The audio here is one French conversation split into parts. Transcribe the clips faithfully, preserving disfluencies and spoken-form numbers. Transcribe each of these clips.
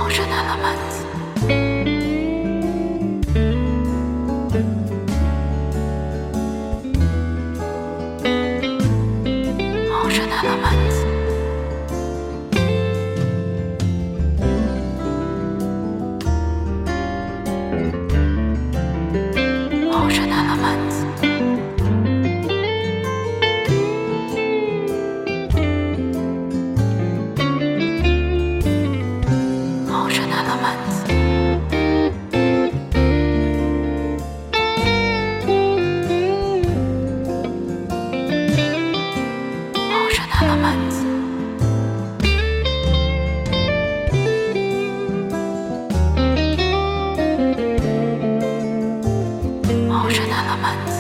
Ocean Elements. Ocean Elements. Ocean Elements. Ocean Elements. Ocean Elements. Ocean Elements.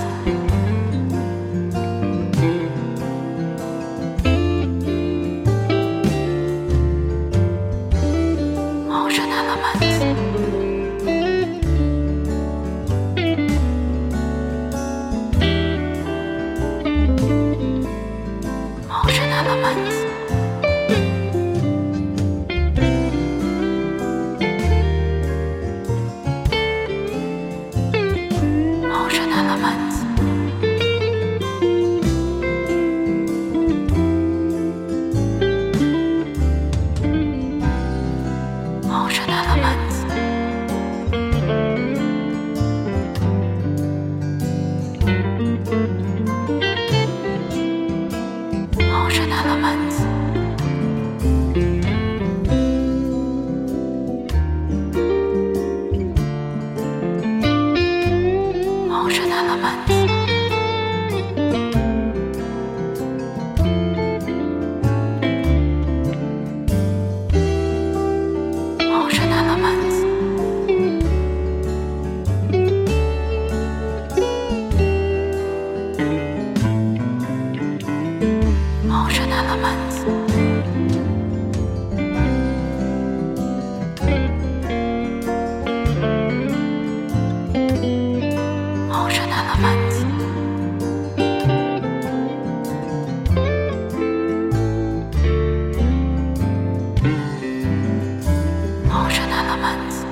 Ocean Elements. Ocean Elements. Ocean Elements. Ocean Elements. Ocean Elements. Ocean Elements. Ocean Elements. Ocean Elements. Ocean Elements. Ocean Elements.